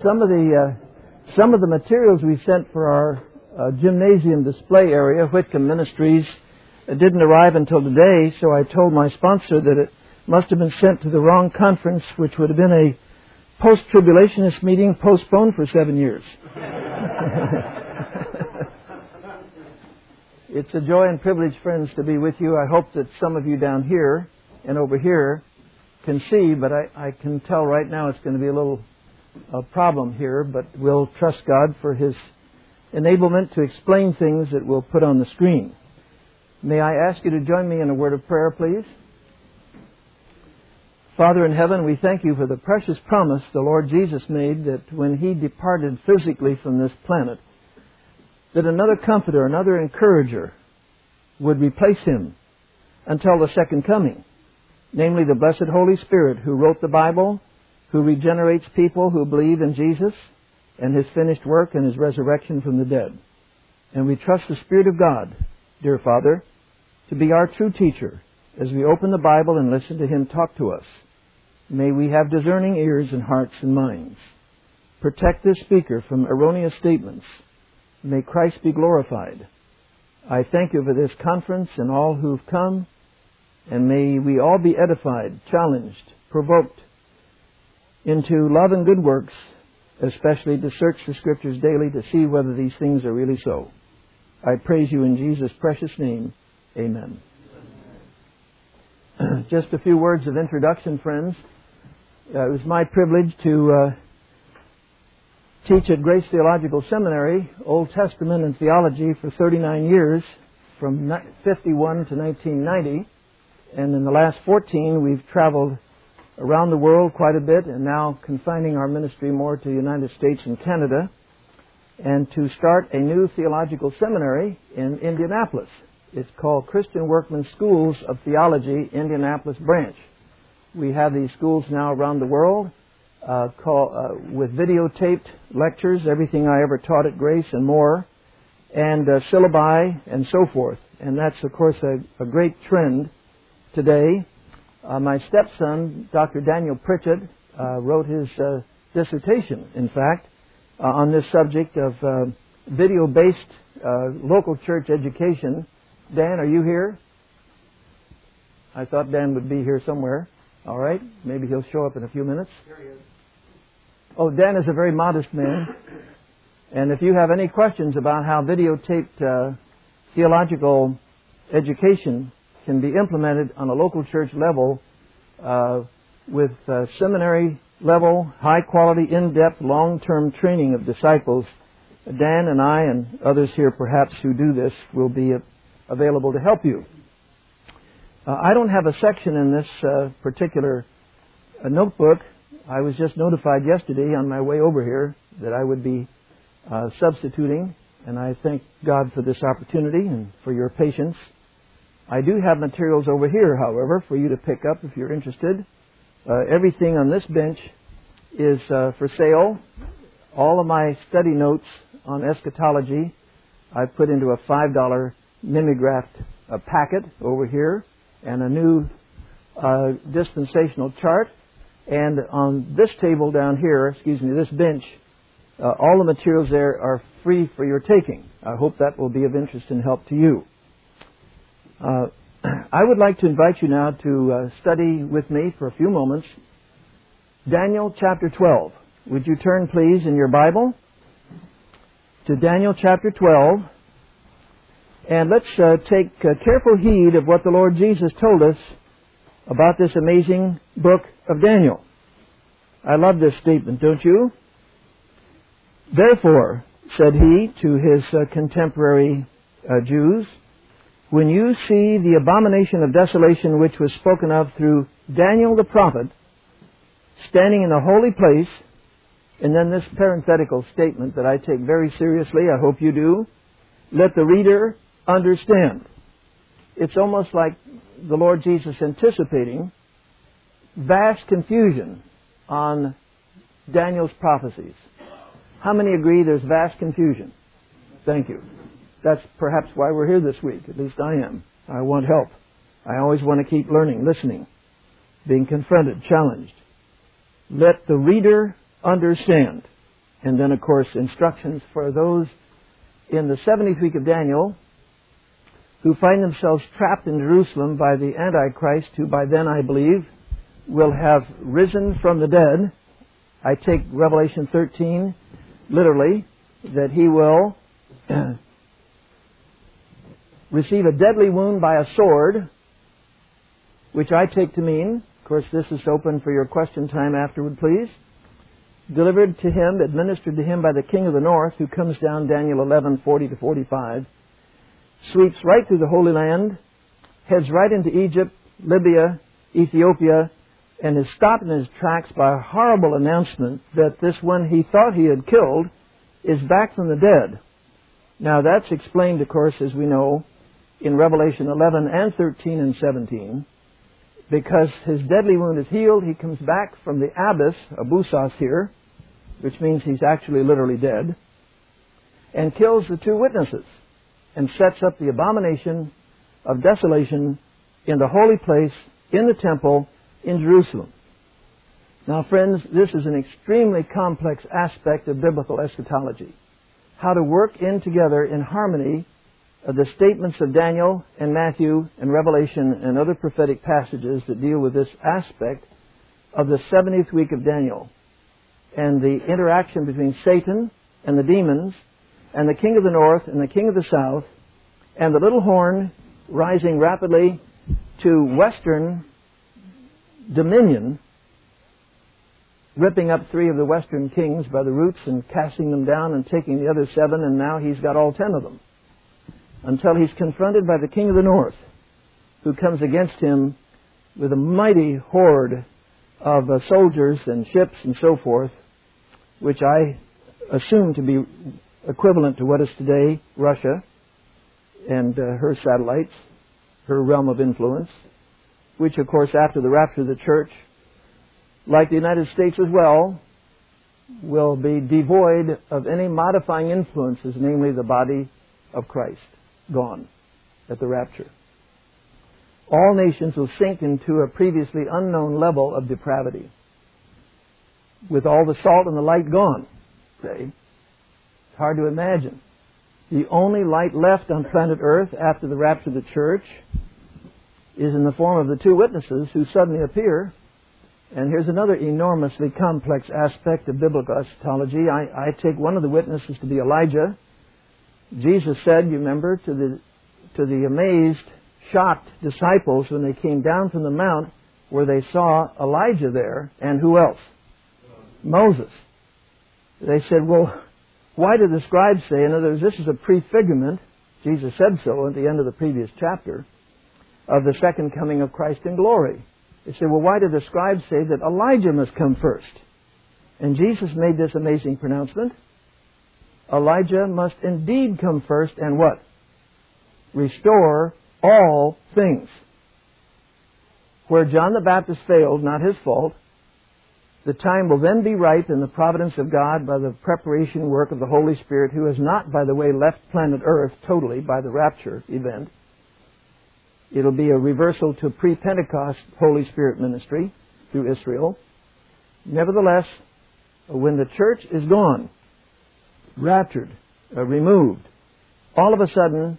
Some of the materials we sent for our gymnasium display area, Whitcomb Ministries, didn't arrive until today, so I told my sponsor that it must have been sent to the wrong conference, which would have been a post-tribulationist meeting postponed for 7 years. It's a joy and privilege, friends, to be with you. I hope that some of you down here and over here can see, but I can tell right now it's going to be a little problem here, but we'll trust God for His enablement to explain things that we'll put on the screen. May I ask you to join me in a word of prayer, please? Father in heaven, we thank you for the precious promise the Lord Jesus made that when He departed physically from this planet, that another comforter, another encourager would replace Him until the second coming, namely the blessed Holy Spirit who wrote the Bible, who regenerates people who believe in Jesus and His finished work and His resurrection from the dead. And we trust the Spirit of God, dear Father, to be our true teacher as we open the Bible and listen to Him talk to us. May we have discerning ears and hearts and minds. Protect this speaker from erroneous statements. May Christ be glorified. I thank you for this conference and all who've come, and may we all be edified, challenged, provoked into love and good works, especially to search the Scriptures daily to see whether these things are really so. I praise you in Jesus' precious name. Amen. Just a few words of introduction, friends. It was my privilege to teach at Grace Theological Seminary, Old Testament and theology for 39 years, from 51 to 1990. And in the last 14, we've traveled around the world quite a bit, and now confining our ministry more to the United States and Canada, and to start a new theological seminary in Indianapolis. It's called Christian Workman Schools of Theology, Indianapolis Branch. We have these schools now around the world, with videotaped lectures, everything I ever taught at Grace and more, and syllabi and so forth. And that's, of course, a great trend today. My stepson, Dr. Daniel Pritchett, wrote his dissertation, in fact, on this subject of video-based local church education. Dan, are you here? I thought Dan would be here somewhere. All right. Maybe he'll show up in a few minutes. Here he is. Oh, Dan is a very modest man. And if you have any questions about how videotaped theological education can be implemented on a local church level with seminary level, high quality, in-depth, long-term training of disciples, Dan and I and others here perhaps who do this will be available to help you. I don't have a section in this particular notebook. I was just notified yesterday on my way over here that I would be substituting, and I thank God for this opportunity and for your patience. I do have materials over here, however, for you to pick up if you're interested. Everything on this bench is for sale. All of my study notes on eschatology I put into a $5 mimeographed packet over here, and a new dispensational chart. And on this table down here, this bench, all the materials there are free for your taking. I hope that will be of interest and help to you. I would like to invite you now to study with me for a few moments Daniel chapter 12. Would you turn, please, in your Bible to Daniel chapter 12. And let's take careful heed of what the Lord Jesus told us about this amazing book of Daniel. I love this statement, don't you? Therefore, said he to his contemporary Jews, when you see the abomination of desolation which was spoken of through Daniel the prophet, standing in a holy place, and then this parenthetical statement that I take very seriously, I hope you do, let the reader understand. It's almost like the Lord Jesus anticipating vast confusion on Daniel's prophecies. How many agree there's vast confusion? Thank you. That's perhaps why we're here this week. At least I am. I want help. I always want to keep learning, listening, being confronted, challenged. Let the reader understand. And then, of course, instructions for those in the 70th week of Daniel who find themselves trapped in Jerusalem by the Antichrist, who by then, I believe, will have risen from the dead. I take Revelation 13 literally, that he will receive a deadly wound by a sword, which I take to mean, of course this is open for your question time afterward, please, delivered to him, administered to him by the king of the north, who comes down, Daniel 11:40-45, sweeps right through the Holy Land, heads right into Egypt, Libya, Ethiopia, and is stopped in his tracks by a horrible announcement that this one he thought he had killed is back from the dead. Now that's explained, of course, as we know, in Revelation 11 and 13 and 17. Because his deadly wound is healed, he comes back from the abyss, abusos here, which means he's actually literally dead, and kills the two witnesses, and sets up the abomination of desolation in the holy place, in the temple, in Jerusalem. Now, friends, this is an extremely complex aspect of biblical eschatology. How to work in together in harmony the statements of Daniel and Matthew and Revelation and other prophetic passages that deal with this aspect of the 70th week of Daniel and the interaction between Satan and the demons and the king of the north and the king of the south and the little horn rising rapidly to western dominion, ripping up 3 of the western kings by the roots and casting them down and taking the other 7, and now he's got all 10 of them, until he's confronted by the king of the north, who comes against him with a mighty horde of soldiers and ships and so forth, which I assume to be equivalent to what is today Russia and her satellites, her realm of influence, which, of course, after the rapture of the church, like the United States as well, will be devoid of any modifying influences, namely the body of Christ, gone at the rapture. All nations will sink into a previously unknown level of depravity, with all the salt and the light gone. Okay? It's hard to imagine. The only light left on planet Earth after the rapture of the church is in the form of the 2 witnesses who suddenly appear. And here's another enormously complex aspect of biblical eschatology. I take one of the witnesses to be Elijah. Jesus said, you remember, to the amazed, shocked disciples when they came down from the mount where they saw Elijah there, and who else? Moses. They said, well, why did the scribes say, in other words, this is a prefigurement, Jesus said so at the end of the previous chapter, of the second coming of Christ in glory. They said, well, why did the scribes say that Elijah must come first? And Jesus made this amazing pronouncement. Elijah must indeed come first and what? Restore all things. Where John the Baptist failed, not his fault, the time will then be ripe in the providence of God by the preparation work of the Holy Spirit, who has not, by the way, left planet Earth totally by the rapture event. It'll be a reversal to pre-Pentecost Holy Spirit ministry through Israel. Nevertheless, when the church is gone, raptured, removed, all of a sudden,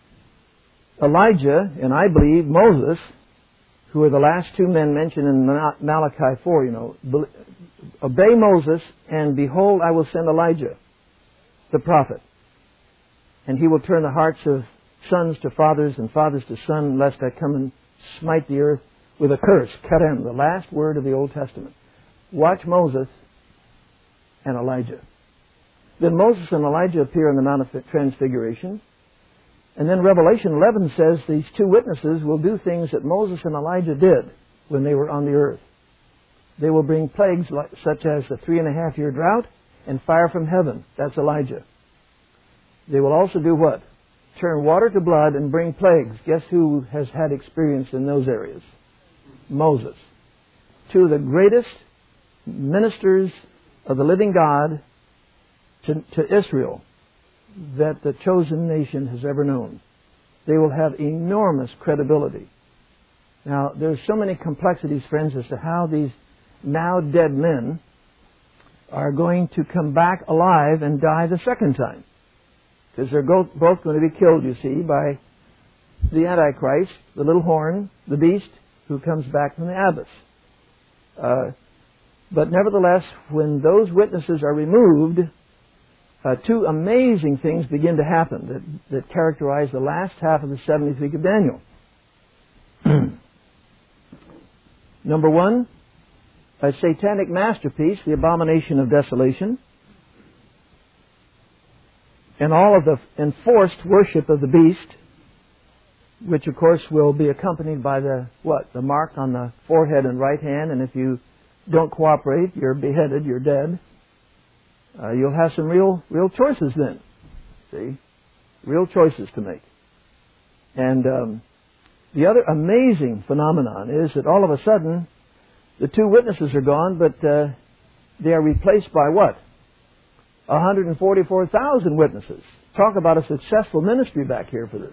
Elijah, and I believe Moses, who are the last 2 men mentioned in Malachi 4, obey Moses, and behold, I will send Elijah, the prophet. And he will turn the hearts of sons to fathers and fathers to sons, lest I come and smite the earth with a curse. Karem, the last word of the Old Testament. Watch Moses and Elijah. Then Moses and Elijah appear on the Mount of Transfiguration. And then Revelation 11 says these 2 witnesses will do things that Moses and Elijah did when they were on the earth. They will bring plagues such as the 3.5-year drought and fire from heaven. That's Elijah. They will also do what? Turn water to blood and bring plagues. Guess who has had experience in those areas? Moses. 2 of the greatest ministers of the living God to Israel that the chosen nation has ever known. They will have enormous credibility. Now, there's so many complexities, friends, as to how these now dead men are going to come back alive and die the second time. Because they're both going to be killed, you see, by the Antichrist, the little horn, the beast, who comes back from the abyss. But nevertheless, when those witnesses are removed, two amazing things begin to happen that characterize the last half of the 70th week of Daniel. Number one, a satanic masterpiece, the abomination of desolation, and all of the enforced worship of the beast, which of course will be accompanied by the mark on the forehead and right hand, and if you don't cooperate, you're beheaded, you're dead. You'll have some real choices then. See? Real choices to make. And the other amazing phenomenon is that all of a sudden, the two witnesses are gone, but they are replaced by what? 144,000 witnesses. Talk about a successful ministry back here for this.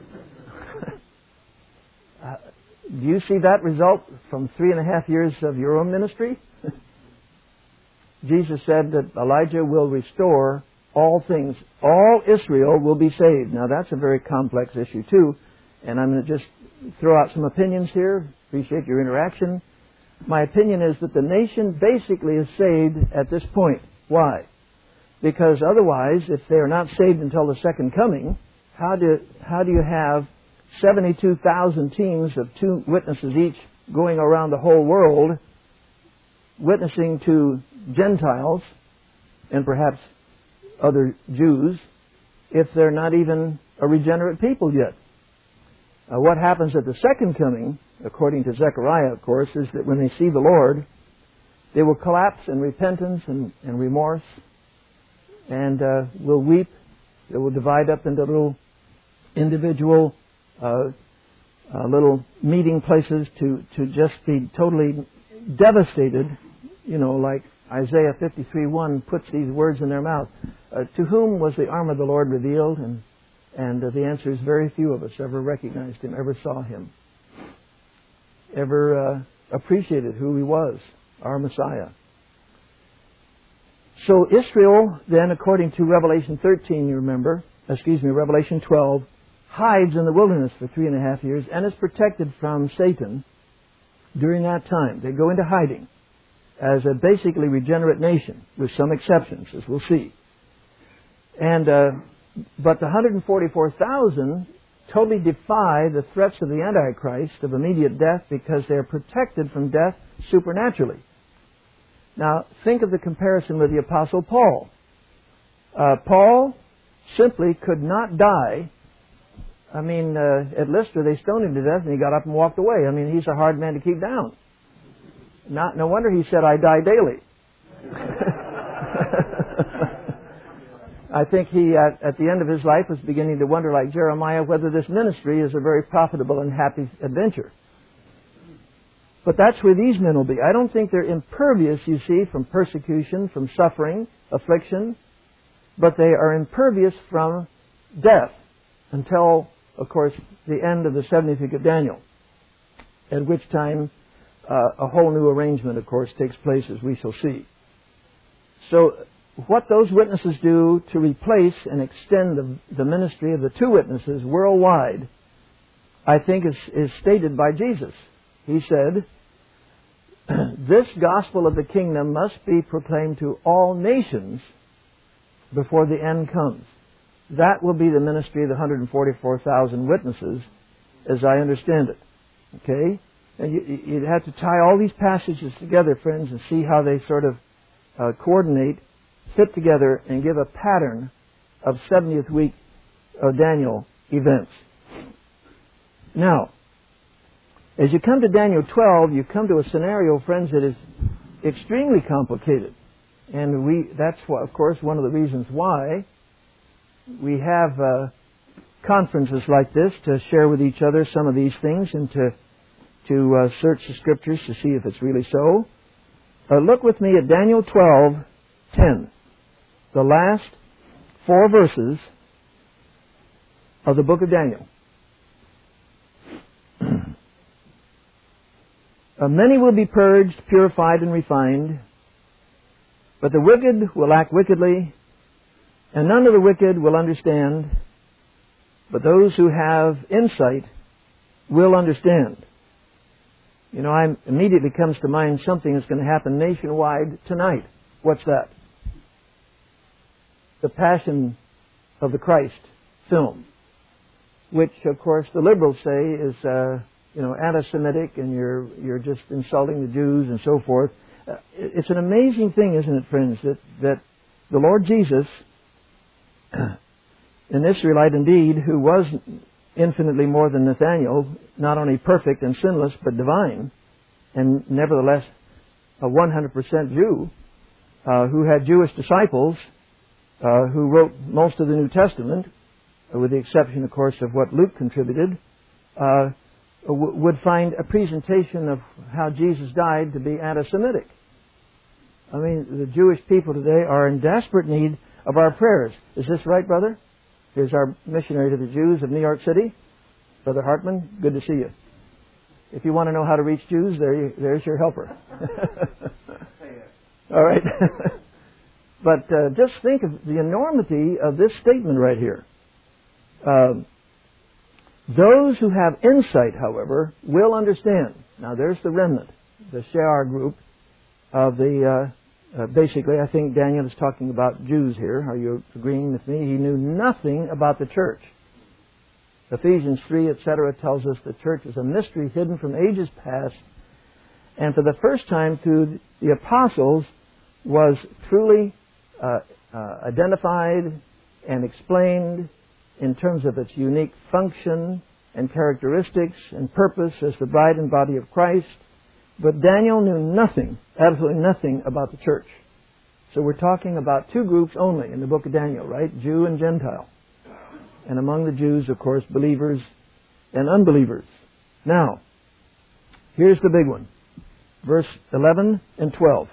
Do you see that result from 3.5 years of your own ministry? Jesus said that Elijah will restore all things. All Israel will be saved. Now that's a very complex issue too. And I'm going to just throw out some opinions here. Appreciate your interaction. My opinion is that the nation basically is saved at this point. Why? Because otherwise, if they are not saved until the second coming, how do you have 72,000 teams of two witnesses each going around the whole world witnessing to Gentiles and perhaps other Jews if they're not even a regenerate people yet? What happens at the second coming, according to Zechariah, of course, is that when they see the Lord, they will collapse in repentance and remorse and will weep. They will divide up into little individual little meeting places to just be totally devastated, you know, like Isaiah 53:1 puts these words in their mouth. To whom was the arm of the Lord revealed? And the answer is very few of us ever recognized Him, ever saw Him, ever appreciated who He was, our Messiah. So Israel, then, according to Revelation 13, Revelation 12, hides in the wilderness for 3.5 years and is protected from Satan during that time. They go into hiding as a basically regenerate nation, with some exceptions, as we'll see. And but the 144,000 totally defy the threats of the Antichrist of immediate death because they are protected from death supernaturally. Now, think of the comparison with the Apostle Paul. Paul simply could not die. I mean, at Lystra, they stoned him to death, and he got up and walked away. I mean, he's a hard man to keep down. No wonder he said, I die daily. I think he, at the end of his life, was beginning to wonder, like Jeremiah, whether this ministry is a very profitable and happy adventure. But that's where these men will be. I don't think they're impervious, you see, from persecution, from suffering, affliction, but they are impervious from death until, of course, the end of the 70th week of Daniel, at which time a whole new arrangement, of course, takes place, as we shall see. So what those witnesses do to replace and extend the ministry of the two witnesses worldwide, I think is stated by Jesus. He said, this gospel of the kingdom must be proclaimed to all nations before the end comes. That will be the ministry of the 144,000 witnesses, as I understand it. Okay? And you'd have to tie all these passages together, friends, and see how they sort of coordinate, fit together, and give a pattern of 70th week of Daniel events. Now, as you come to Daniel 12, you come to a scenario, friends, that is extremely complicated. And that's, of course, one of the reasons why we have conferences like this, to share with each other some of these things and to search the Scriptures to see if it's really so. Look with me at Daniel 12:10, the last 4 verses of the book of Daniel. Many will be purged, purified, and refined, But the wicked will act wickedly, and none of the wicked will understand, but those who have insight will understand. You know, immediately comes to mind something that's going to happen nationwide tonight. What's that? The Passion of the Christ film, which, of course, the liberals say is, anti-Semitic, and you're just insulting the Jews and so forth. It's an amazing thing, isn't it, friends, that the Lord Jesus, an Israelite indeed, who was infinitely more than Nathaniel, not only perfect and sinless, but divine, and nevertheless a 100% Jew, who had Jewish disciples, who wrote most of the New Testament, with the exception, of course, of what Luke contributed, would find a presentation of how Jesus died to be anti-Semitic. I mean, the Jewish people today are in desperate need of our prayers. Is this right, brother? Here's our missionary to the Jews of New York City, Brother Hartman. Good to see you. If you want to know how to reach Jews, there's your helper. All right. But just think of the enormity of this statement right here. Those who have insight, however, will understand. Now, there's the remnant, the Shear group of the... basically, I think Daniel is talking about Jews here. Are you agreeing with me? He knew nothing about the church. Ephesians 3, etc. tells us the church is a mystery hidden from ages past, and for the first time through the apostles was truly identified and explained in terms of its unique function and characteristics and purpose as the bride and body of Christ. But Daniel knew nothing, absolutely nothing about the church. So we're talking about two groups only in the book of Daniel, right? Jew and Gentile. And among the Jews, of course, believers and unbelievers. Now, here's the big one. Verse 11 and 12.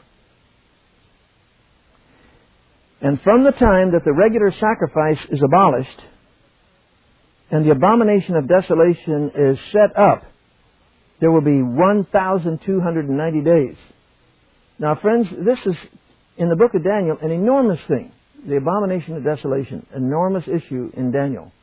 And from the time that the regular sacrifice is abolished and the abomination of desolation is set up, there will be 1,290 days. Now, friends, this is, in the book of Daniel, an enormous thing. The abomination of desolation, enormous issue in Daniel.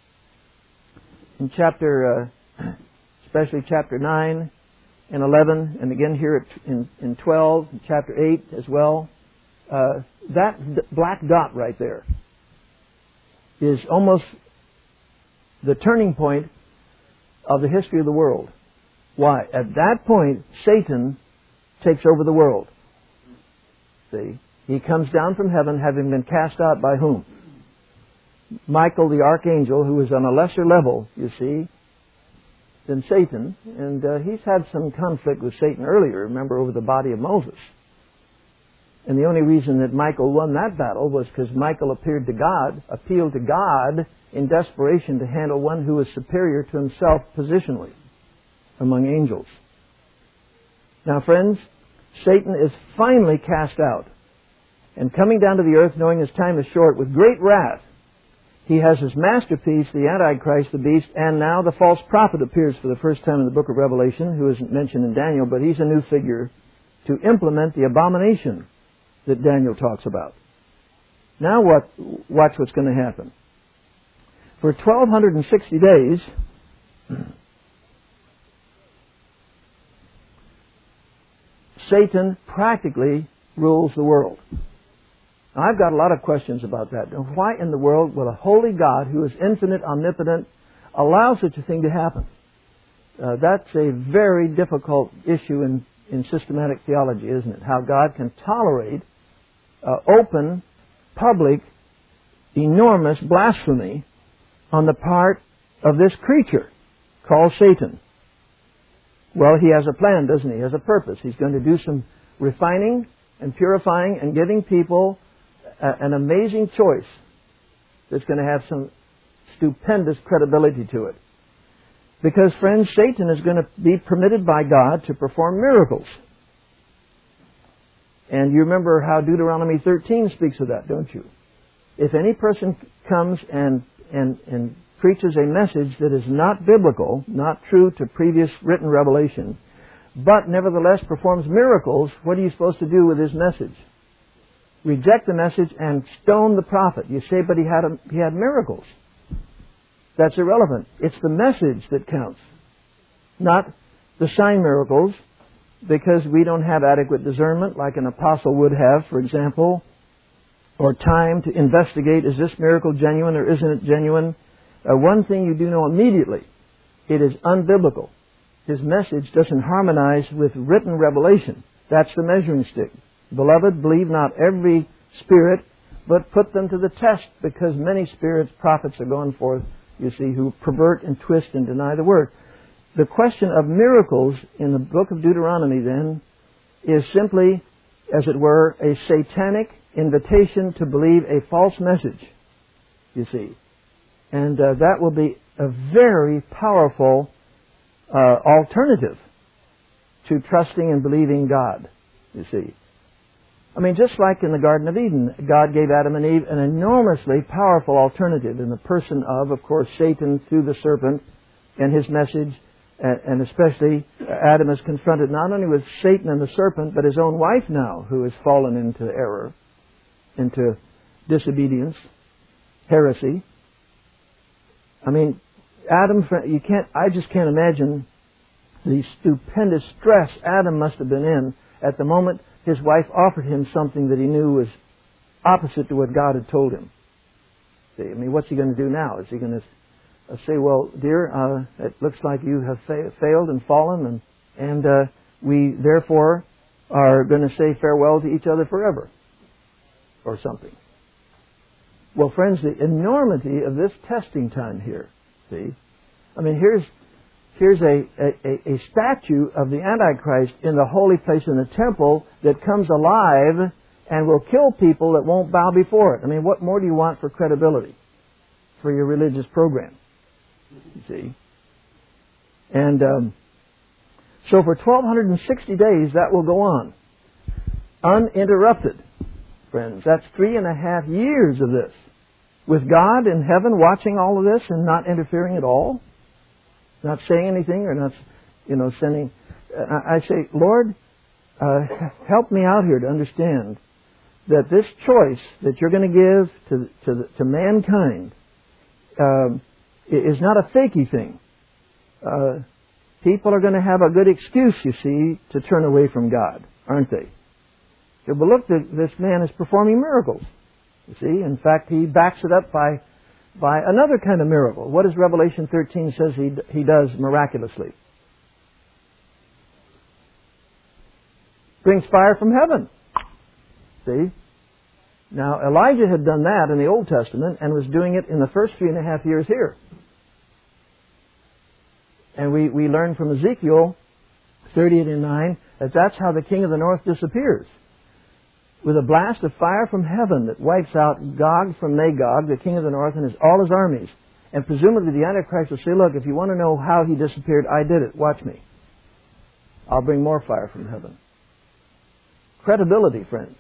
In chapter, especially chapter 9 and 11, and again here in 12, and chapter 8 as well, that black dot right there is almost the turning point of the history of the world. Why? At that point, Satan takes over the world. See? He comes down from heaven, having been cast out by whom? Michael the archangel, who is on a lesser level, you see, than Satan. And he's had some conflict with Satan earlier, remember, over the body of Moses. And the only reason that Michael won that battle was because Michael appealed to God in desperation to handle one who was superior to himself positionally among angels. Now, friends, Satan is finally cast out. And coming down to the earth, knowing his time is short, with great wrath, he has his masterpiece, the Antichrist, the beast, and now the false prophet appears for the first time in the book of Revelation, who isn't mentioned in Daniel, but he's a new figure to implement the abomination that Daniel talks about. Now watch what's going to happen. For 1,260 days, Satan practically rules the world. Now, I've got a lot of questions about that. Why in the world will a holy God, who is infinite, omnipotent, allow such a thing to happen? That's a very difficult issue in systematic theology, isn't it? How God can tolerate open, public, enormous blasphemy on the part of this creature called Satan. Well, he has a plan, doesn't he? He has a purpose. He's going to do some refining and purifying and giving people an amazing choice that's going to have some stupendous credibility to it. Because, friends, Satan is going to be permitted by God to perform miracles. And you remember how Deuteronomy 13 speaks of that, don't you? If any person comes and preaches a message that is not biblical, not true to previous written revelation, but nevertheless performs miracles, what are you supposed to do with his message? reject the message and stone the prophet. You say, but he had miracles. That's irrelevant. It's the message that counts, not the sign miracles, because we don't have adequate discernment like an apostle would have, for example, or time to investigate, is this miracle genuine or isn't it genuine? One thing you do know immediately, it is unbiblical. His message doesn't harmonize with written revelation. That's the measuring stick. Beloved, believe not every spirit, but put them to the test, because many spirits, prophets are going forth, you see, who pervert and twist and deny the word. The question of miracles in the book of Deuteronomy, then, is simply, as it were, a satanic invitation to believe a false message, you see. And that will be a very powerful alternative to trusting and believing God, you see. I mean, just like in the Garden of Eden, God gave Adam and Eve an enormously powerful alternative in the person of course, Satan through the serpent and his message, and especially Adam is confronted not only with Satan and the serpent, but his own wife now, who has fallen into error, into disobedience, heresy. I mean, Adam, I just can't imagine the stupendous stress Adam must have been in at the moment his wife offered him something that he knew was opposite to what God had told him. See, I mean, what's he going to do now? Is he going to say, well, dear, it looks like you have failed and fallen, and we therefore are going to say farewell to each other forever, or something? Well, friends, the enormity of this testing time here, see? I mean, here's a statue of the Antichrist in the holy place in the temple that comes alive and will kill people that won't bow before it. I mean, what more do you want for credibility for your religious program? You see? And so for 1,260 days, that will go on, uninterrupted, friends. That's 3.5 years of this, with God in heaven watching all of this and not interfering at all. Not saying anything or not, sending. I say, Lord, help me out here to understand that this choice that you're going to give to mankind is not a fakey thing. People are going to have a good excuse, you see, to turn away from God, aren't they? But look, this man is performing miracles. You see, in fact, he backs it up by another kind of miracle. What does Revelation 13 says he does miraculously? Brings fire from heaven. See? Now, Elijah had done that in the Old Testament and was doing it in the first 3.5 years here. And we learn from Ezekiel 38:9 that that's how the king of the north disappears. With a blast of fire from heaven that wipes out Gog from Magog, the king of the north, and all his armies. And presumably the Antichrist will say, look, if you want to know how he disappeared, I did it. Watch me. I'll bring more fire from heaven. Credibility, friends.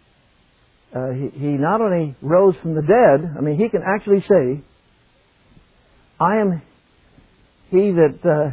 He not only rose from the dead, I mean, he can actually say, I am he that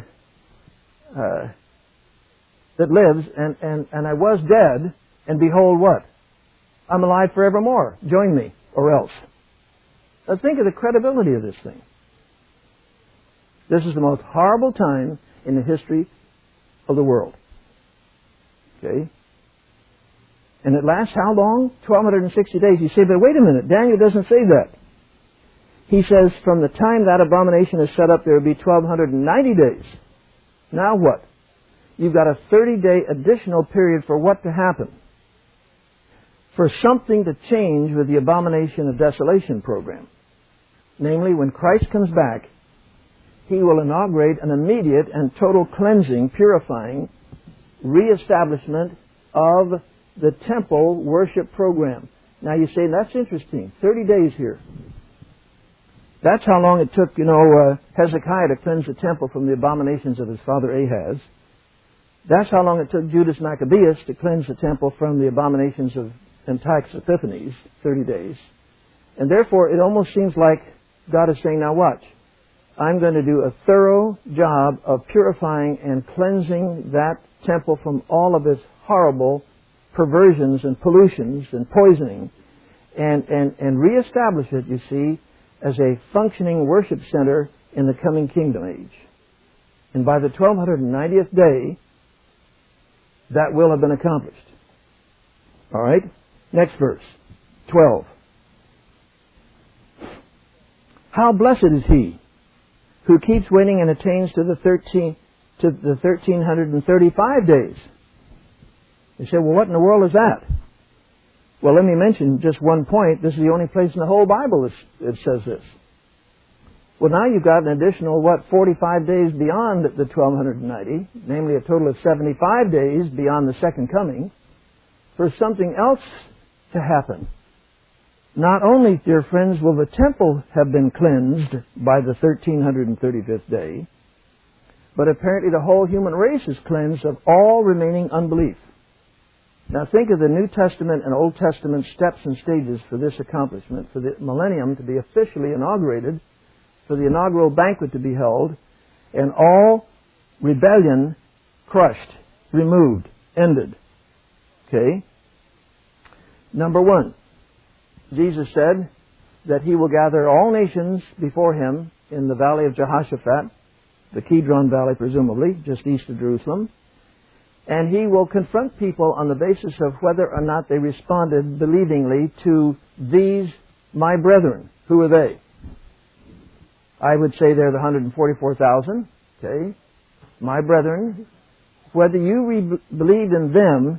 lives, and I was dead, and behold what? I'm alive forevermore. Join me, or else. Now think of the credibility of this thing. This is the most horrible time in the history of the world. Okay? And it lasts how long? 1,260 days. You say, but wait a minute, Daniel doesn't say that. He says from the time that abomination is set up, there will be 1,290 days. Now what? You've got a 30-day additional period for what to happen? For something to change with the abomination of desolation program. Namely, when Christ comes back, He will inaugurate an immediate and total cleansing, purifying, reestablishment of the temple worship program. Now you say, that's interesting. 30 days here. That's how long it took, Hezekiah to cleanse the temple from the abominations of his father Ahaz. That's how long it took Judas Maccabeus to cleanse the temple from the abominations of Antiochus Epiphanes, 30 days. And therefore, it almost seems like God is saying, now watch. I'm going to do a thorough job of purifying and cleansing that temple from all of its horrible perversions and pollutions and poisoning, and reestablish it, you see, as a functioning worship center in the coming kingdom age. And by the 1290th day, that will have been accomplished. All right? Next verse, 12. How blessed is he who keeps waiting and attains to the 1335 days. You say, well, what in the world is that? Well, let me mention just one point. This is the only place in the whole Bible it says this. Well, now you've got an additional, 45 days beyond the 1290, namely a total of 75 days beyond the second coming, for something else to happen. Not only, dear friends, will the temple have been cleansed by the 1335th day, but apparently the whole human race is cleansed of all remaining unbelief. Now think of the New Testament and Old Testament steps and stages for this accomplishment, for the millennium to be officially inaugurated, for the inaugural banquet to be held, and all rebellion crushed, removed, ended. Okay? Number one, Jesus said that He will gather all nations before Him in the valley of Jehoshaphat, the Kidron Valley presumably, just east of Jerusalem, and He will confront people on the basis of whether or not they responded believingly to these, my brethren. Who are they? I would say they're the 144,000. Okay? My brethren. Whether you believed in them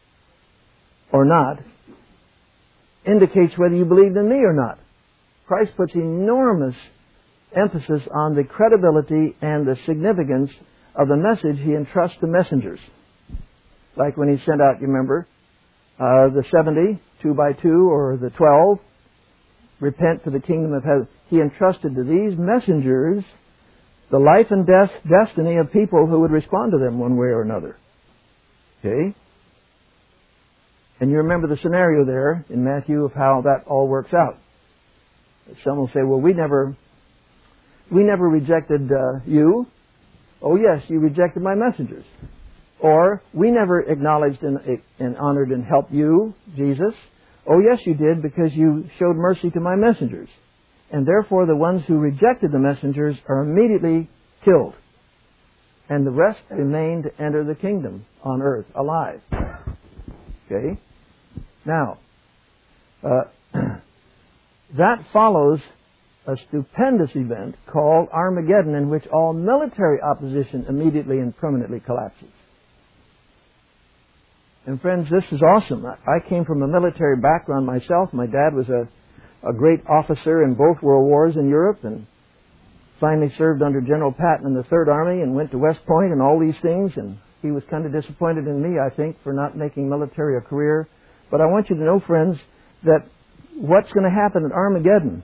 or not indicates whether you believed in me or not. Christ puts enormous emphasis on the credibility and the significance of the message He entrusts to messengers. Like when He sent out, you remember, the 70, 2 by 2, or the 12, repent for the kingdom of heaven. He entrusted to these messengers the life and death destiny of people who would respond to them one way or another. Okay? And you remember the scenario there in Matthew of how that all works out. Some will say, well, we never rejected you. Oh yes, you rejected my messengers. Or, we never acknowledged and honored and helped you, Jesus. Oh yes, you did, because you showed mercy to my messengers. And therefore the ones who rejected the messengers are immediately killed. And the rest remain to enter the kingdom on earth alive. Okay? Now, that follows a stupendous event called Armageddon, in which all military opposition immediately and permanently collapses. And friends, this is awesome. I came from a military background myself. My dad was a great officer in both World Wars in Europe, and finally served under General Patton in the Third Army and went to West Point and all these things. And he was kind of disappointed in me, I think, for not making military a career. But I want you to know, friends, that what's going to happen at Armageddon,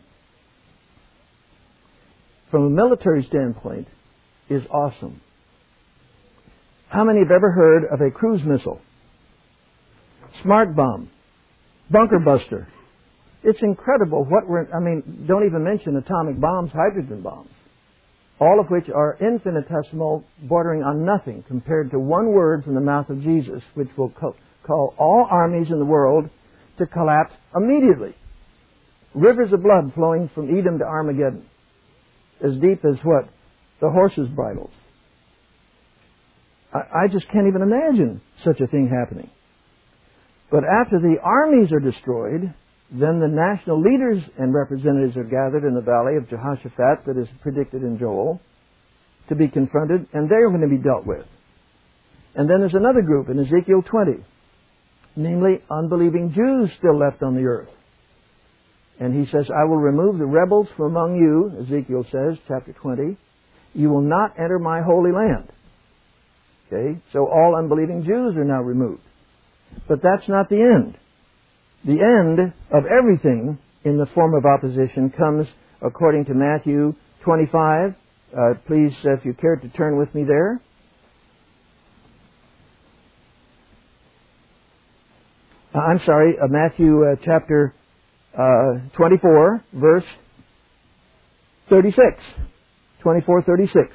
from a military standpoint, is awesome. How many have ever heard of a cruise missile? Smart bomb, bunker buster. It's incredible don't even mention atomic bombs, hydrogen bombs, all of which are infinitesimal, bordering on nothing compared to one word from the mouth of Jesus, which will call all armies in the world to collapse immediately. Rivers of blood flowing from Edom to Armageddon, as deep as what? The horses' bridles. I just can't even imagine such a thing happening. But after the armies are destroyed, then the national leaders and representatives are gathered in the valley of Jehoshaphat that is predicted in Joel to be confronted, and they're going to be dealt with. And then there's another group in Ezekiel 20, namely unbelieving Jews still left on the earth. And He says, I will remove the rebels from among you, Ezekiel says, chapter 20. You will not enter my holy land. Okay? So all unbelieving Jews are now removed. But that's not the end. The end of everything in the form of opposition comes according to Matthew 25. Please, if you care to turn with me there. Matthew chapter 24, verse 36. 24:36.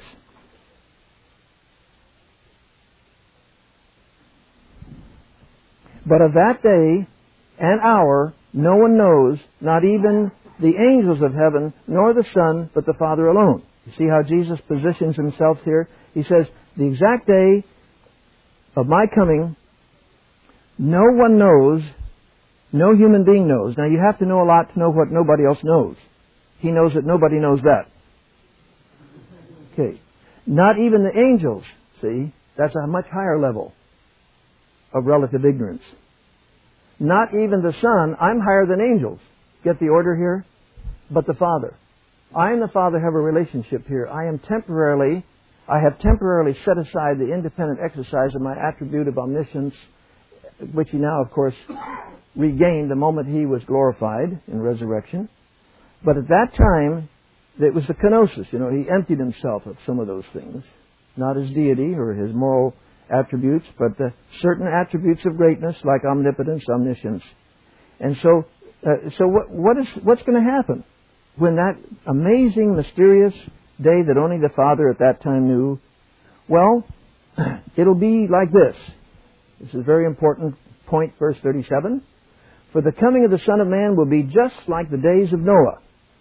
But of that day and hour no one knows, not even the angels of heaven, nor the Son, but the Father alone. You see how Jesus positions himself here? He says, the exact day of my coming, no one knows, no human being knows. Now you have to know a lot to know what nobody else knows. He knows that nobody knows that. Okay. Not even the angels, see? That's a much higher level of relative ignorance. Not even the Son. I'm higher than angels. Get the order here? But the Father. I and the Father have a relationship here. I have temporarily set aside the independent exercise of my attribute of omniscience, which he now, of course, regained the moment he was glorified in resurrection. But at that time, it was the kenosis. He emptied himself of some of those things. Not his deity or his moral attributes, but the certain attributes of greatness like omnipotence, omniscience. And so what's going to happen when that amazing, mysterious day that only the Father at that time knew? Well, it'll be like this. This is a very important point, verse 37. For the coming of the Son of Man will be just like the days of Noah.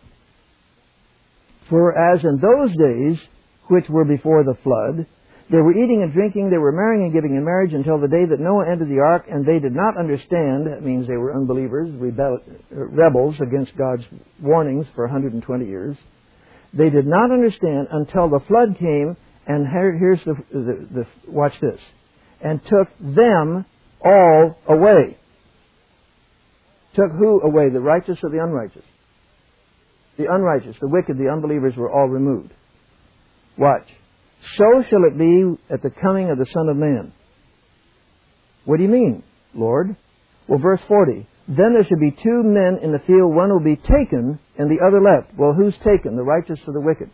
For as in those days which were before the flood, they were eating and drinking, they were marrying and giving in marriage until the day that Noah entered the ark, and they did not understand. That means they were unbelievers, rebels against God's warnings for 120 years. They did not understand until the flood came, and here's the watch this, and took them all away. Took who away? The righteous or the unrighteous? The unrighteous, the wicked, the unbelievers were all removed. Watch. So shall it be at the coming of the Son of Man. What do you mean, Lord? Well, verse 40. Then there shall be two men in the field, one will be taken and the other left. Well, who's taken? The righteous or the wicked?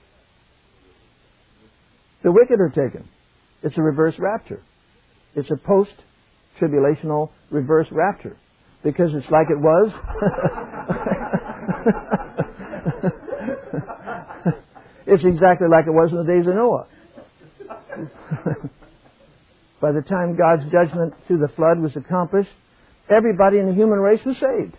The wicked are taken. It's a reverse rapture. It's a post-tribulational reverse rapture. Because it's like it was. It's exactly like it was in the days of Noah. By the time God's judgment through the flood was accomplished, everybody in the human race was saved.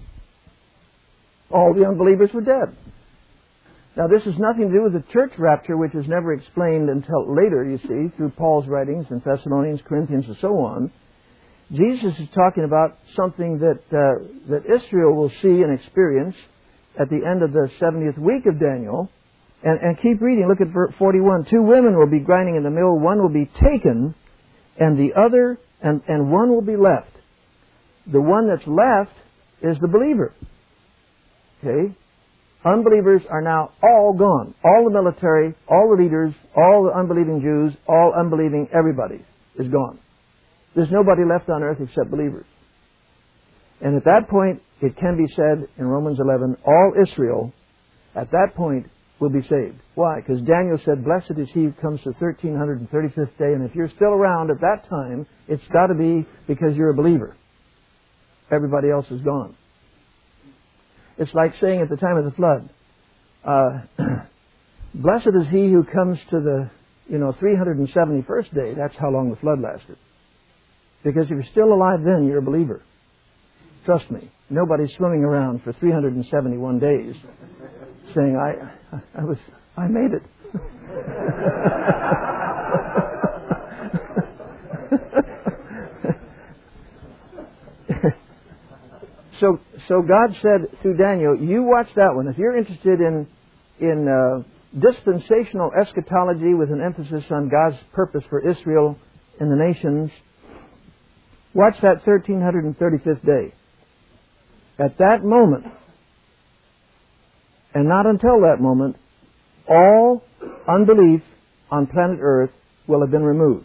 All the unbelievers were dead. Now, this has nothing to do with the church rapture, which was never explained until later, you see, through Paul's writings in Thessalonians, Corinthians, and so on. Jesus is talking about something that Israel will see and experience at the end of the 70th week of Daniel. And keep reading. Look at verse 41. Two women will be grinding in the mill. One will be taken, and the other, and one will be left. The one that's left is the believer. Okay? Unbelievers are now all gone. All the military, all the leaders, all the unbelieving Jews, all unbelieving everybody is gone. There's nobody left on earth except believers. And at that point, it can be said in Romans 11, all Israel, at that point, will be saved. Why? Because Daniel said, blessed is he who comes to 1335th day, and if you're still around at that time, it's got to be because you're a believer. Everybody else is gone. It's like saying at the time of the flood, blessed is he who comes to the 371st day. That's how long the flood lasted. Because if you're still alive then, you're a believer. Trust me, nobody's swimming around for 371 days saying, I made it. So God said through Daniel, you watch that one. If you're interested in dispensational eschatology with an emphasis on God's purpose for Israel and the nations, watch that 1335th day. At that moment, and not until that moment, all unbelief on planet Earth will have been removed.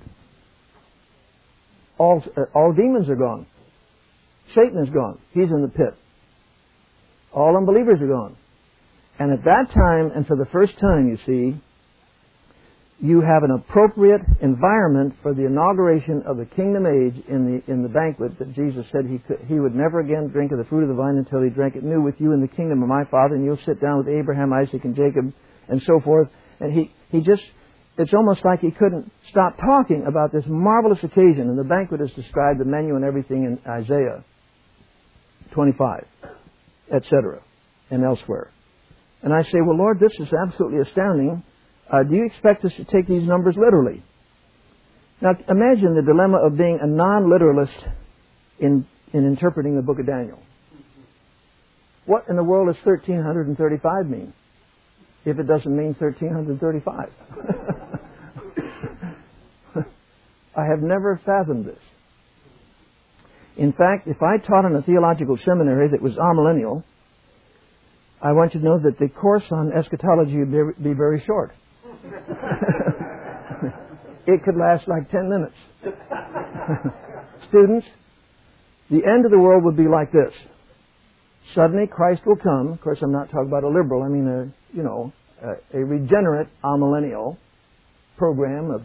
All demons are gone. Satan is gone. He's in the pit. All unbelievers are gone. And at that time, and for the first time, you see, you have an appropriate environment for the inauguration of the kingdom age in the banquet that Jesus said he would never again drink of the fruit of the vine until he drank it new with you in the kingdom of my Father, and you'll sit down with Abraham, Isaac, and Jacob, and so forth. And he just it's almost like he couldn't stop talking about this marvelous occasion. And the banquet is described, the menu and everything, in Isaiah 25, etc., and elsewhere. And I say, well, Lord, this is absolutely astounding. Do you expect us to take these numbers literally? Now, imagine the dilemma of being a non-literalist in interpreting the book of Daniel. What in the world does 1335 mean, if it doesn't mean 1335? I have never fathomed this. In fact, if I taught in a theological seminary that was amillennial, I want you to know that the course on eschatology would be very short. It could last like 10 minutes. Students, the end of the world would be like this. Suddenly Christ will come. Of course, I'm not talking about a liberal. I mean, a regenerate amillennial program of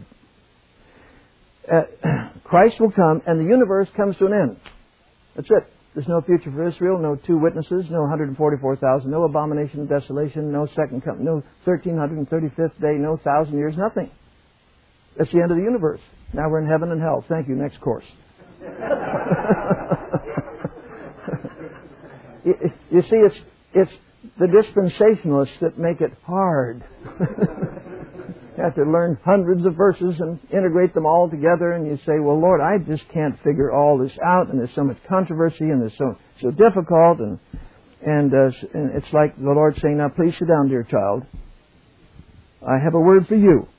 Christ will come, and the universe comes to an end. That's it. There's no future for Israel, no two witnesses, no 144,000, no abomination of desolation, no second coming, no 1335th day, no 1,000 years, nothing. That's the end of the universe. Now we're in heaven and hell. Thank you. Next course. You see, it's the dispensationalists that make it hard. You have to learn hundreds of verses and integrate them all together, and you say, well, Lord, I just can't figure all this out, and there's so much controversy, and there's so difficult, and it's like the Lord saying, now please sit down, dear child. I have a word for you.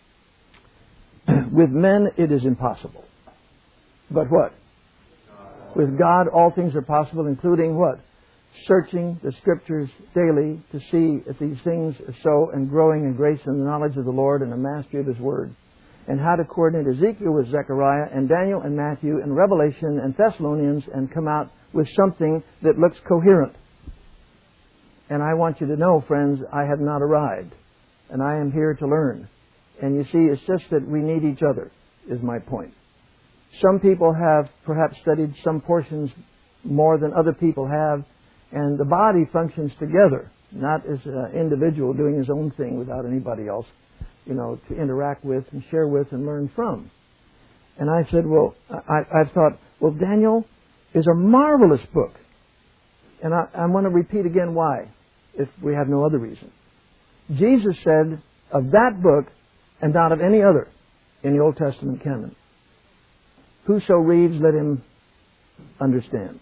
With men it is impossible. But what? With God all things are possible, including what? Searching the Scriptures daily to see if these things are so, and growing in grace and the knowledge of the Lord and the mastery of His Word. And how to coordinate Ezekiel with Zechariah and Daniel and Matthew and Revelation and Thessalonians and come out with something that looks coherent. And I want you to know, friends, I have not arrived. And I am here to learn. And you see, it's just that we need each other, is my point. Some people have perhaps studied some portions more than other people have, and the body functions together, not as an individual doing his own thing without anybody else, to interact with and share with and learn from. And I said, well, I thought, well, Daniel is a marvelous book. And I want to repeat again why, if we have no other reason. Jesus said of that book, and not of any other in the Old Testament canon, whoso reads, let him understand.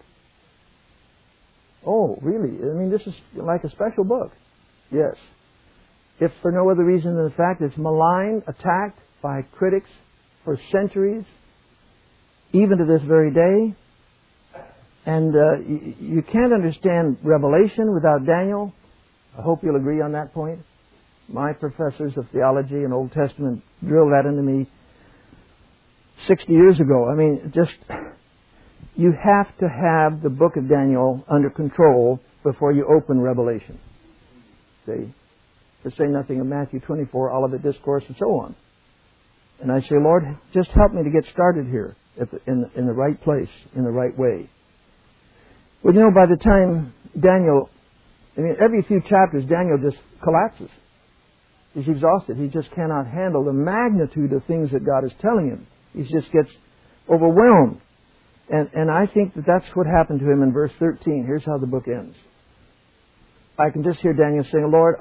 Oh, really? I mean, this is like a special book. Yes. If for no other reason than the fact it's maligned, attacked by critics for centuries, even to this very day. And you can't understand Revelation without Daniel. I hope you'll agree on that point. My professors of theology and Old Testament drilled that into me 60 years ago. I mean, you have to have the book of Daniel under control before you open Revelation. See? To say nothing of Matthew 24, Olivet Discourse, and so on. And I say, Lord, just help me to get started here in the right place, in the right way. Well, by the time Daniel, every few chapters, Daniel just collapses. He's exhausted. He just cannot handle the magnitude of things that God is telling him. He just gets overwhelmed. And I think that's what happened to him in verse 13. Here's how the book ends. I can just hear Daniel saying, Lord,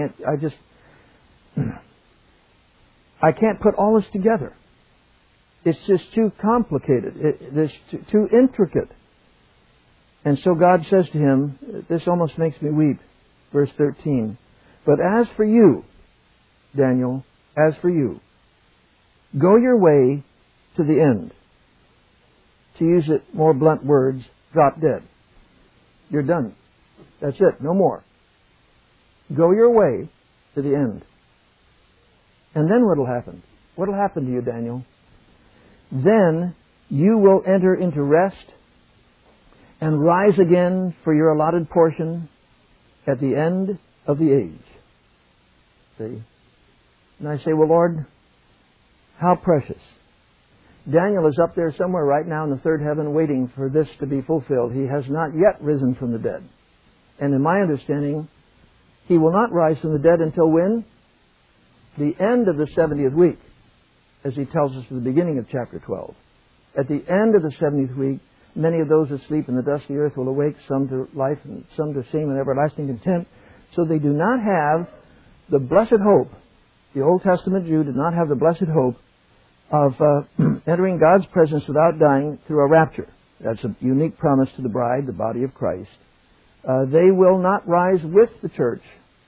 I can't put all this together. It's just too complicated. It's too intricate. And so God says to him, this almost makes me weep, verse 13. But as for you, Daniel, as for you, go your way to the end. To use it more blunt words, drop dead. You're done. That's it. No more. Go your way to the end. And then what will happen? What will happen to you, Daniel? Then you will enter into rest and rise again for your allotted portion at the end of the age. See? And I say, well, Lord, how precious. Daniel is up there somewhere right now in the third heaven waiting for this to be fulfilled. He has not yet risen from the dead. And in my understanding, he will not rise from the dead until when? the end of the 70th week, as he tells us at the beginning of chapter 12. At the end of the 70th week, many of those asleep in the dust of the earth will awake, some to life and some to shame and everlasting contempt. So they do not have the blessed hope. The Old Testament Jew did not have the blessed hope of entering God's presence without dying through a rapture. That's a unique promise to the bride, the body of Christ. They will not rise with the church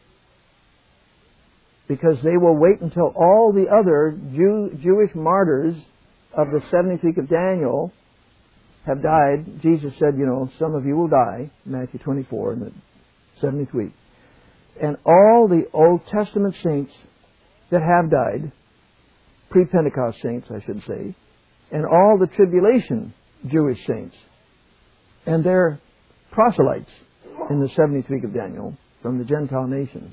because they will wait until all the other Jewish martyrs of the 70th week of Daniel have died. Jesus said, some of you will die, Matthew 24, in the 70th week. And all the Old Testament saints that have died, pre-Pentecost saints, I should say, and all the tribulation Jewish saints, and their proselytes in the 70th week of Daniel from the Gentile nations,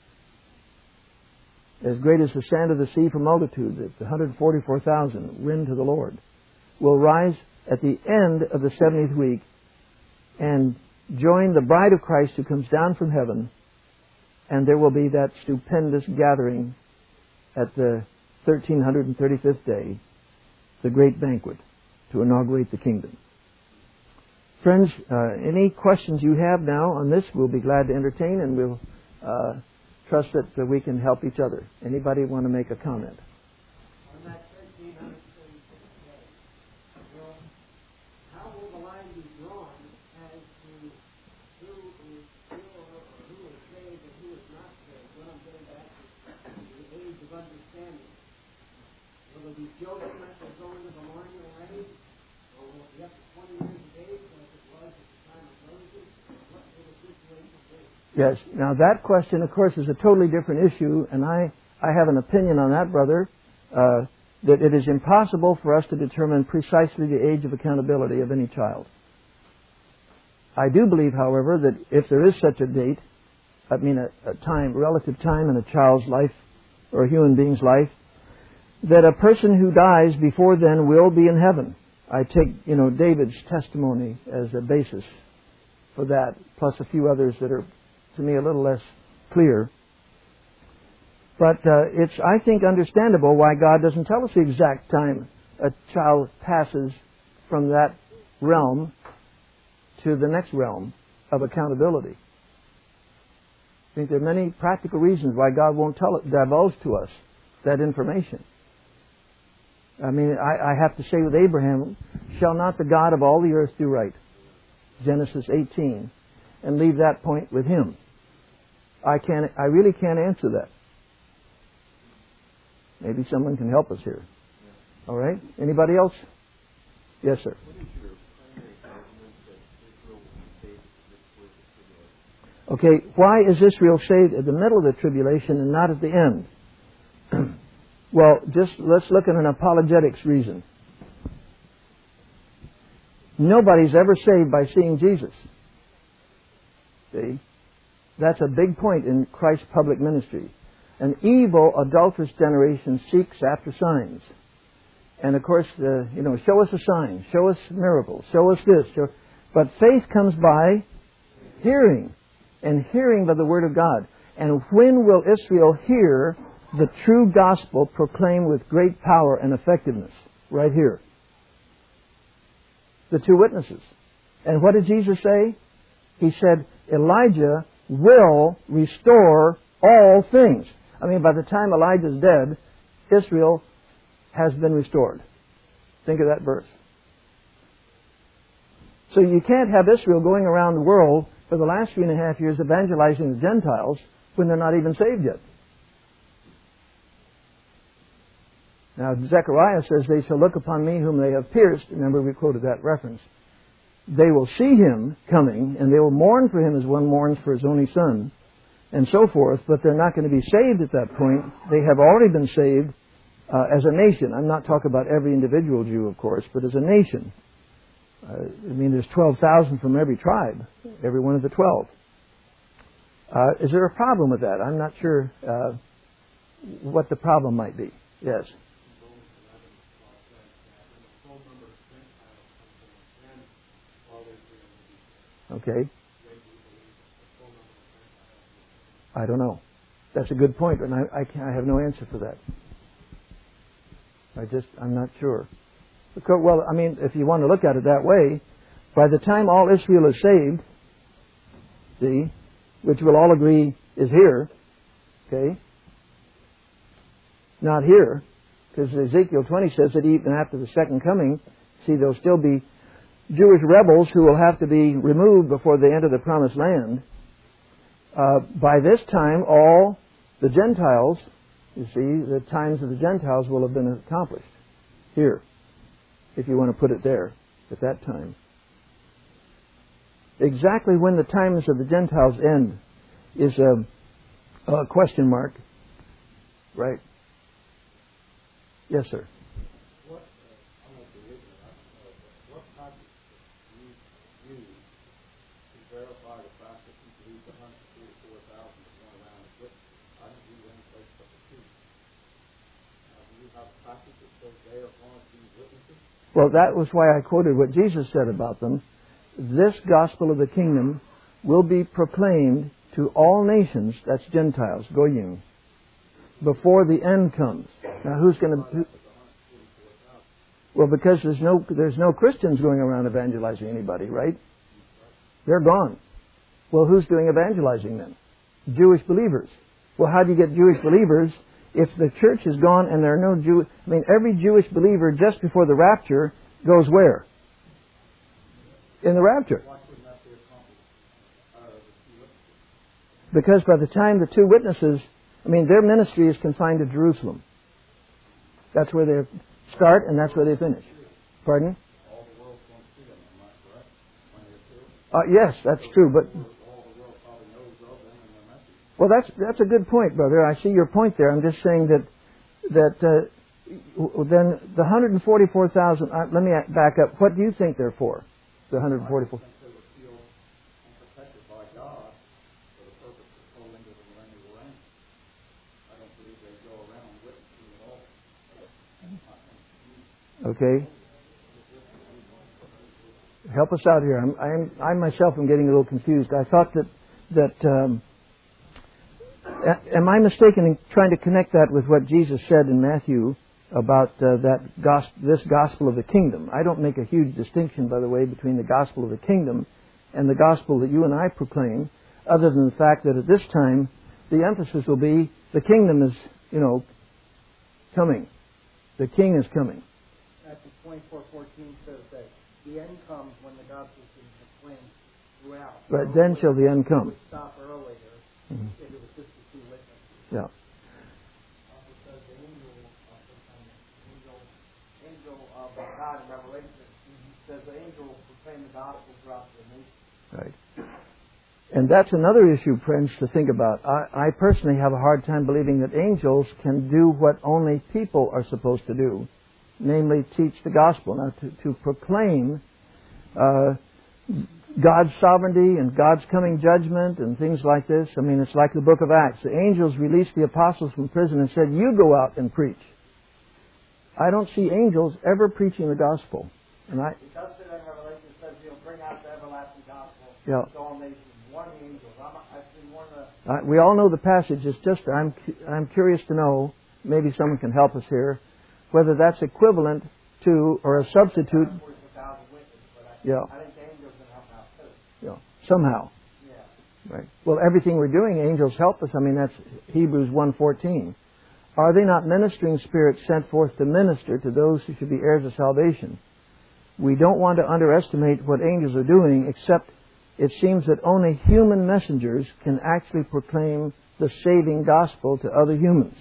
as great as the sand of the sea for multitude, that the 144,000 win to the Lord, will rise at the end of the 70th week and join the bride of Christ who comes down from heaven, and there will be that stupendous gathering at the 1335th day, the great banquet to inaugurate the kingdom. Friends, any questions you have now on this, we'll be glad to entertain, and we'll trust that we can help each other. Anybody want to make a comment? On that 1336 day, how will the line be drawn as to who is pure or who is saved and who is not saved? What I'm getting back to the age of understanding. Will there be children that will go into the morning already? Or will it be up to 20 years of age like it was at the time of Moses? What will the situation be? Yes. Now that question, of course, is a totally different issue, and I have an opinion on that, brother, that it is impossible for us to determine precisely the age of accountability of any child. I do believe, however, that if there is such a date, a time, relative time in a child's life or a human being's life, that a person who dies before then will be in heaven. I take, David's testimony as a basis for that, plus a few others that are, to me, a little less clear. But it's, I think, understandable why God doesn't tell us the exact time a child passes from that realm to the next realm of accountability. I think there are many practical reasons why God won't divulge to us that information. I have to say with Abraham, shall not the God of all the earth do right? Genesis 18. And leave that point with him. I really can't answer that. Maybe someone can help us here. All right? Anybody else? Yes, sir. What is your primary argument that Israel will be saved before the tribulation? Okay, why is Israel saved at the middle of the tribulation and not at the end? Well, let's look at an apologetics reason. Nobody's ever saved by seeing Jesus. See? That's a big point in Christ's public ministry. An evil, adulterous generation seeks after signs. And of course, show us a sign, show us miracles, show us this. But faith comes by hearing, and hearing by the Word of God. And when will Israel hear the true gospel proclaimed with great power and effectiveness? Right here. The two witnesses. And what did Jesus say? He said, Elijah will restore all things. By the time Elijah's dead, Israel has been restored. Think of that verse. So you can't have Israel going around the world for the last 3.5 years evangelizing the Gentiles when they're not even saved yet. Now, Zechariah says, they shall look upon me whom they have pierced. Remember, we quoted that reference. They will see him coming, and they will mourn for him as one mourns for his only son, and so forth, but they're not going to be saved at that point. They have already been saved as a nation. I'm not talking about every individual Jew, of course, but as a nation. There's 12,000 from every tribe, every one of the 12. Is there a problem with that? I'm not sure what the problem might be. Yes. Okay. I don't know. That's a good point, and I have no answer for that. I'm not sure. Because, well, I mean, if you want to look at it that way, by the time all Israel is saved, see, which we'll all agree is here, okay, not here, because Ezekiel 20 says that even after the second coming, see, there'll still be Jewish rebels who will have to be removed before they enter the promised land. By this time, all the Gentiles, you see, the times of the Gentiles will have been accomplished here, if you want to put it there, at that time. Exactly when the times of the Gentiles end is a question mark, right? Yes, sir. What passage do you use to verify the fact that you believe the 144,000 is going around and witness? I don't read any place but the truth. Do you have a passage that says they are going to be witnesses? Well, that was why I quoted what Jesus said about them. This gospel of the kingdom will be proclaimed to all nations, that's Gentiles, Goyim, before the end comes. Now, who's going to... Well, because there's no Christians going around evangelizing anybody, right? They're gone. Well, who's doing evangelizing then? Jewish believers. Well, how do you get Jewish believers if the church is gone and there are no Jewish... I mean, every Jewish believer just before the rapture goes where? In the rapture. Because by the time the two witnesses... I mean, their ministry is confined to Jerusalem. That's where they start and that's where they finish. Pardon? All the world's going to see them, am I correct? When they're killed? Yes, that's true, but... All the world probably knows of them and their message. Well, that's a good point, brother. I see your point there. I'm just saying that then the 144,000... let me back up. What do you think they're for? The 144... I think they were sealed and protected by God for the purpose of going into the millennial reign. I don't believe they go around witnessing at all. Okay. Help us out here. I myself am getting a little confused. I thought that am I mistaken in trying to connect that with what Jesus said in Matthew about this gospel of the kingdom? I don't make a huge distinction, by the way, between the gospel of the kingdom and the gospel that you and I proclaim, other than the fact that at this time the emphasis will be the kingdom is, coming. The king is coming. Matthew 24:14 says that the end comes when the gospel is proclaimed throughout. But then shall the end come. It would stop earlier if it was just the two witnesses. Yeah. Also says the angel of God in Revelation says the angel will proclaim the gospel throughout the nation. Right. And that's another issue, friends, to think about. I personally have a hard time believing that angels can do what only people are supposed to do, namely teach the gospel. Now, to proclaim God's sovereignty and God's coming judgment and things like this, I mean, it's like the book of Acts. The angels released the apostles from prison and said, you go out and preach. I don't see angels ever preaching the gospel. And It does say that in Revelation, it says he'll bring out the everlasting gospel to all nations. One of the angels. I've seen one of the... we all know the passage. It's just I'm curious to know, maybe someone can help us here, whether that's equivalent to or a substitute. 44,000 witnesses, but I think the angels can help out too. Yeah, somehow. Yeah. Right. Well, everything we're doing, angels help us. I mean, that's Hebrews 1:14. Are they not ministering spirits sent forth to minister to those who should be heirs of salvation? We don't want to underestimate what angels are doing, except it seems that only human messengers can actually proclaim the saving gospel to other humans.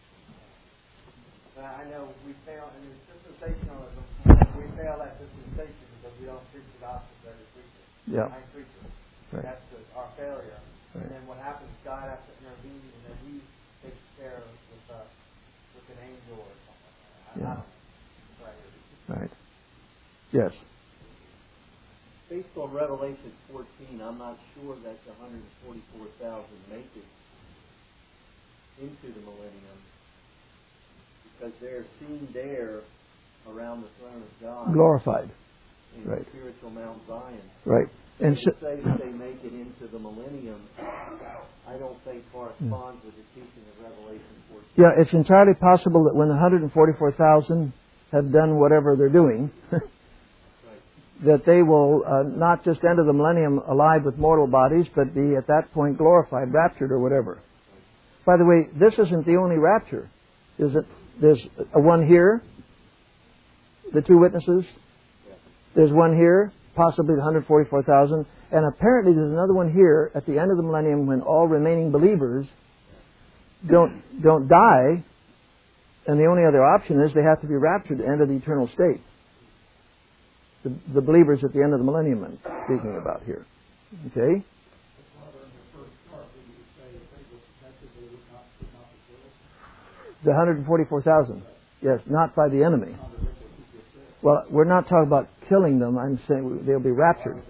I know we fail in dispensationalism. We fail at dispensation because we don't preach the gospel to every preacher. Yeah. I preach it. Right. That's our failure. Right. And then what happens, God has to intervene, and then He takes care with an angel or something. Yeah. Right. Yes. Based on Revelation 14, I'm not sure that the 144,000 make it into the millennium because they're seen there around the throne of God. Glorified. In Right. spiritual Mount Zion. Right. And to say that they make it into the millennium, I don't think corresponds with the teaching of Revelation 14. Yeah, it's entirely possible that when the 144,000 have done whatever they're doing, that they will not just enter the millennium alive with mortal bodies, but be at that point glorified, raptured, or whatever. By the way, this isn't the only rapture. Is it? There's one here, the two witnesses. There's one here, possibly the 144,000. And apparently there's another one here at the end of the millennium when all remaining believers don't die. And the only other option is they have to be raptured to enter the eternal state. The believers at the end of the millennium I'm speaking about here. Okay? The 144,000. Yes, not by the enemy. Well, we're not talking about killing them. I'm saying they'll be raptured.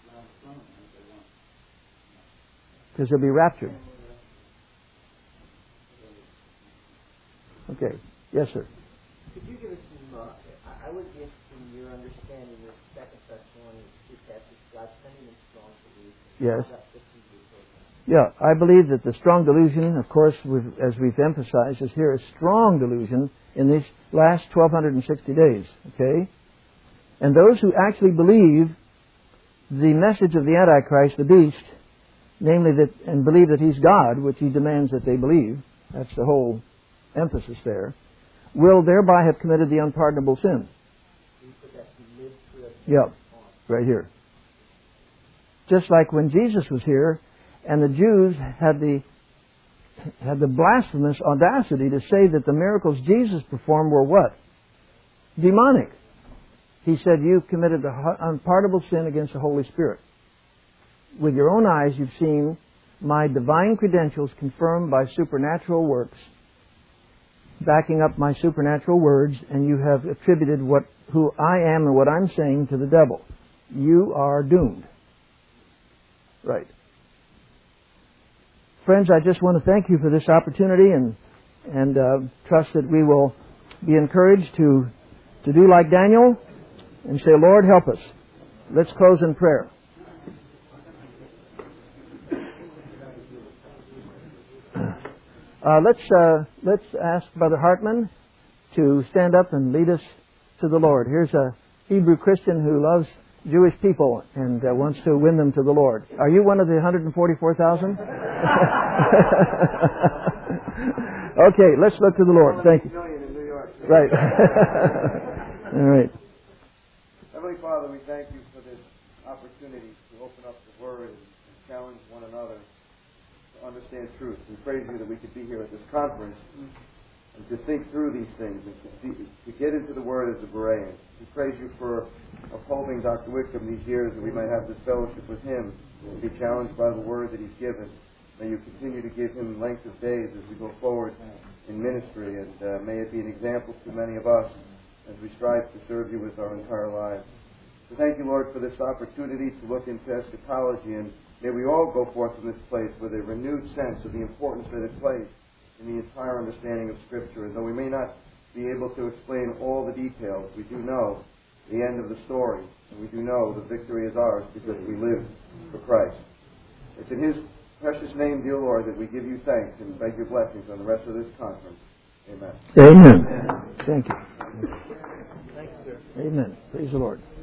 Because they'll be raptured. Okay. Yes, sir. Could you give us some, I would be interested in your understanding of 2 Thessalonians 2 passage, God sending them strong delusion. Yes. Yeah, I believe that the strong delusion, of course, as we've emphasized, is here a strong delusion in these last 1,260 days. Okay? And those who actually believe the message of the Antichrist, the beast, namely that, and believe that he's God, which he demands that they believe, that's the whole emphasis there, will thereby have committed the unpardonable sin. Yeah, right here. Just like when Jesus was here, and the Jews had the blasphemous audacity to say that the miracles Jesus performed were what? Demonic. He said, you've committed the unpardonable sin against the Holy Spirit. With your own eyes, you've seen my divine credentials confirmed by supernatural works, backing up my supernatural words, and you have attributed who I am and what I'm saying to the devil. You are doomed. Right. Friends, I just want to thank you for this opportunity and trust that we will be encouraged to do like Daniel and say, Lord, help us. Let's close in prayer. Let's ask Brother Hartman to stand up and lead us to the Lord. Here's a Hebrew Christian who loves Jewish people and wants to win them to the Lord. Are you one of the 144,000? Okay, let's look to the Lord. Thank you. Right. All right. Heavenly Father, we thank you for this opportunity to open up the Word and challenge one another to understand truth. We praise you that we could be here at this conference and to think through these things and to get into the Word as a Berean. We praise you for upholding Dr. Whitcomb these years, that we might have this fellowship with him and be challenged by the Word that he's given. May you continue to give him length of days as we go forward in ministry, and may it be an example to many of us as we strive to serve you with our entire lives. So thank you, Lord, for this opportunity to look into eschatology, and may we all go forth from this place with a renewed sense of the importance that it plays in the entire understanding of Scripture. And though we may not be able to explain all the details, we do know the end of the story, and we do know the victory is ours because we live for Christ. It's in His precious name, dear Lord, that we give you thanks and beg your blessings on the rest of this conference. Amen. Amen. Thank you. Thanks, sir. Amen. Praise the Lord.